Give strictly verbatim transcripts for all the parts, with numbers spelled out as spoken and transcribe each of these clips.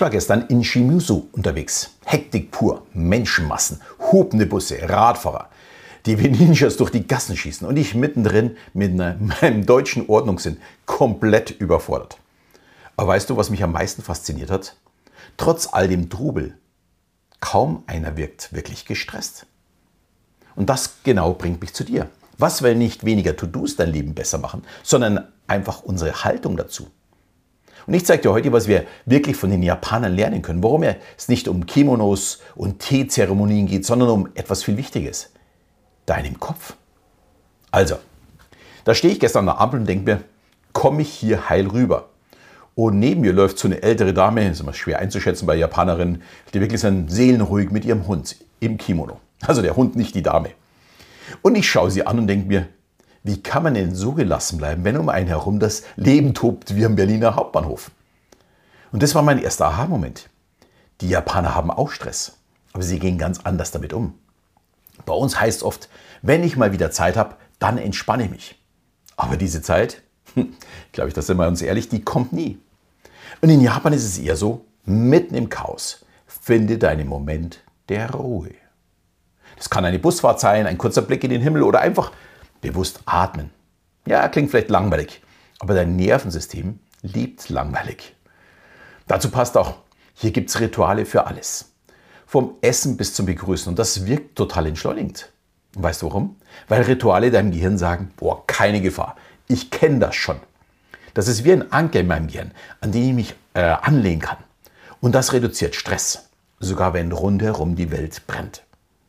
war gestern in Shimizu unterwegs. Hektik pur, Menschenmassen, hupende Busse, Radfahrer, die wie Ninjas durch die Gassen schießen und ich mittendrin mit meinem deutschen Ordnungssinn komplett überfordert. Aber weißt du, was mich am meisten fasziniert hat? Trotz all dem Trubel, kaum einer wirkt wirklich gestresst. Und das genau bringt mich zu dir. Was, wenn nicht weniger To-Dos dein Leben besser machen, sondern einfach unsere Haltung dazu? Und ich zeige dir heute, was wir wirklich von den Japanern lernen können, warum es nicht um Kimonos und Teezeremonien geht, sondern um etwas viel Wichtiges, deinem Kopf. Also, da stehe ich gestern an der Ampel und denke mir, komme ich hier heil rüber? Und neben mir läuft so eine ältere Dame, das ist immer schwer einzuschätzen bei Japanerinnen, die wirklich sind seelenruhig mit ihrem Hund im Kimono. Also der Hund, nicht die Dame. Und ich schaue sie an und denke mir, wie kann man denn so gelassen bleiben, wenn um einen herum das Leben tobt wie am Berliner Hauptbahnhof? Und das war mein erster Aha-Moment. Die Japaner haben auch Stress, aber sie gehen ganz anders damit um. Bei uns heißt es oft, wenn ich mal wieder Zeit habe, dann entspanne ich mich. Aber diese Zeit, glaube ich, da sind wir uns ehrlich, die kommt nie. Und in Japan ist es eher so, mitten im Chaos, finde deinen Moment der Ruhe. Das kann eine Busfahrt sein, ein kurzer Blick in den Himmel oder einfach bewusst atmen. Ja, klingt vielleicht langweilig, aber dein Nervensystem liebt langweilig. Dazu passt auch, hier gibt es Rituale für alles. Vom Essen bis zum Begrüßen und das wirkt total entschleunigend. Und weißt du warum? Weil Rituale deinem Gehirn sagen, boah, keine Gefahr, ich kenne das schon. Das ist wie ein Anker in meinem Gehirn, an den ich mich äh, anlehnen kann. Und das reduziert Stress, sogar wenn rundherum die Welt brennt.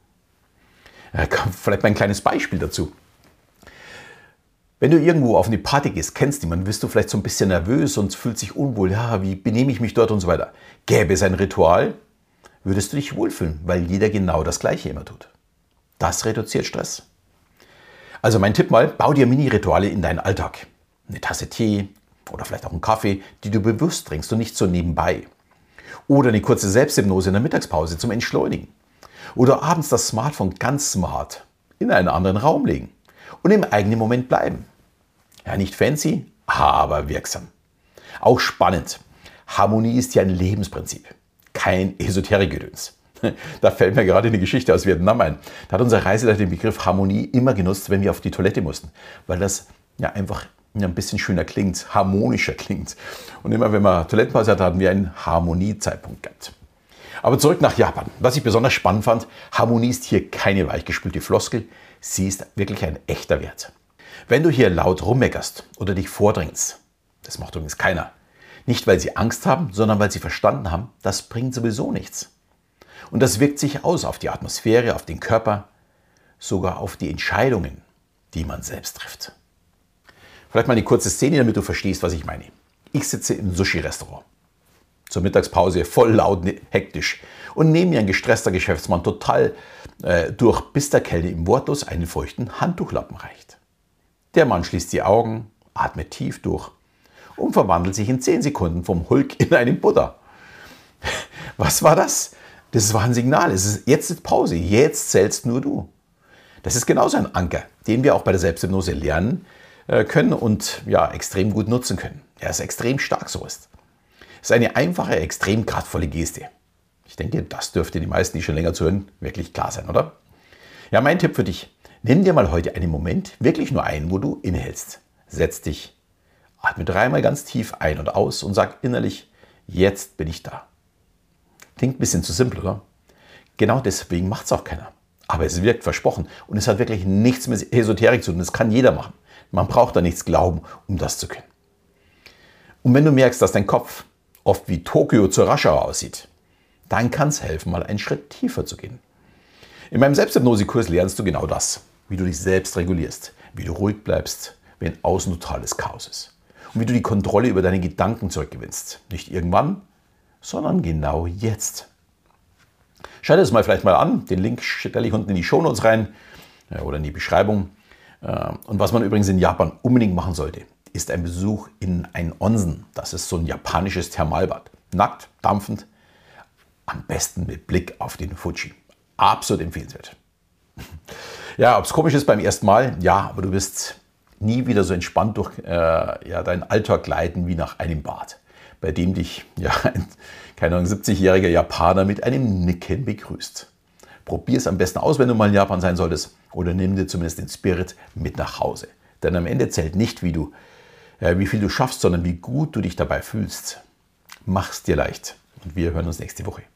Äh, vielleicht mal ein kleines Beispiel dazu. Wenn du irgendwo auf eine Party gehst, kennst jemanden, bist du vielleicht so ein bisschen nervös und fühlst dich unwohl. Ja, wie benehme ich mich dort und so weiter. Gäbe es ein Ritual, würdest du dich wohlfühlen, weil jeder genau das Gleiche immer tut. Das reduziert Stress. Also mein Tipp mal, bau dir Mini-Rituale in deinen Alltag. Eine Tasse Tee oder vielleicht auch einen Kaffee, die du bewusst trinkst und nicht so nebenbei. Oder eine kurze Selbsthypnose in der Mittagspause zum Entschleunigen. Oder abends das Smartphone ganz smart in einen anderen Raum legen und im eigenen Moment bleiben. Ja, nicht fancy, aber wirksam. Auch spannend. Harmonie ist ja ein Lebensprinzip, kein Esoterik-Gedöns. Da fällt mir gerade eine Geschichte aus Vietnam ein. Da hat unser Reiseleiter den Begriff Harmonie immer genutzt, wenn wir auf die Toilette mussten, weil das ja einfach ein bisschen schöner klingt, harmonischer klingt. Und immer wenn wir Toilettenpause hatten, hatten wir einen Harmoniezeitpunkt gehabt. Aber zurück nach Japan. Was ich besonders spannend fand, Harmonie ist hier keine weichgespülte Floskel, sie ist wirklich ein echter Wert. Wenn du hier laut rummeckerst oder dich vordrängst, das macht übrigens keiner, nicht weil sie Angst haben, sondern weil sie verstanden haben, das bringt sowieso nichts. Und das wirkt sich aus auf die Atmosphäre, auf den Körper, sogar auf die Entscheidungen, die man selbst trifft. Vielleicht mal eine kurze Szene, damit du verstehst, was ich meine. Ich sitze im Sushi-Restaurant. Zur Mittagspause voll laut, hektisch. Und neben mir ein gestresster Geschäftsmann total äh, durch, bis der Kellner ihm wortlos einen feuchten Handtuchlappen reicht. Der Mann schließt die Augen, atmet tief durch und verwandelt sich in zehn Sekunden vom Hulk in einen Buddha. Was war das? Das war ein Signal. Es ist, jetzt ist Pause, jetzt zählst nur du. Das ist genauso ein Anker, den wir auch bei der Selbsthypnose lernen äh, können und ja, extrem gut nutzen können. Er ist extrem stark, so ist. Es ist eine einfache, extrem kraftvolle Geste. Ich denke, das dürfte die meisten, die schon länger zuhören, wirklich klar sein, oder? Ja, mein Tipp für dich. Nimm dir mal heute einen Moment, wirklich nur einen, wo du innehältst. Setz dich, atme dreimal ganz tief ein und aus und sag innerlich, jetzt bin ich da. Klingt ein bisschen zu simpel, oder? Genau deswegen macht es auch keiner. Aber es wirkt versprochen und es hat wirklich nichts mit Esoterik zu tun. Das kann jeder machen. Man braucht da nichts glauben, um das zu können. Und wenn du merkst, dass dein Kopf oft wie Tokio zur Raschau aussieht, dann kann es helfen, mal einen Schritt tiefer zu gehen. In meinem Selbsthypnosekurs lernst du genau das, wie du dich selbst regulierst, wie du ruhig bleibst, wenn außen totales Chaos ist. Und wie du die Kontrolle über deine Gedanken zurückgewinnst. Nicht irgendwann, sondern genau jetzt. Schau dir das mal vielleicht mal an. Den Link stelle ich unten in die Shownotes rein oder in die Beschreibung. Und was man übrigens in Japan unbedingt machen sollte, ist ein Besuch in ein Onsen. Das ist so ein japanisches Thermalbad. Nackt, dampfend, am besten mit Blick auf den Fuji. Absolut empfehlenswert. Ja, ob es komisch ist beim ersten Mal, ja, aber du wirst nie wieder so entspannt durch äh, ja, deinen Alltag gleiten wie nach einem Bad. bei dem dich ja, ein, keine Ahnung, siebzigjähriger Japaner mit einem Nicken begrüßt. Probier es am besten aus, wenn du mal in Japan sein solltest, oder nimm dir zumindest den Spirit mit nach Hause. Denn am Ende zählt nicht, wie, du, äh, wie viel du schaffst, sondern wie gut du dich dabei fühlst. Mach's dir leicht und wir hören uns nächste Woche.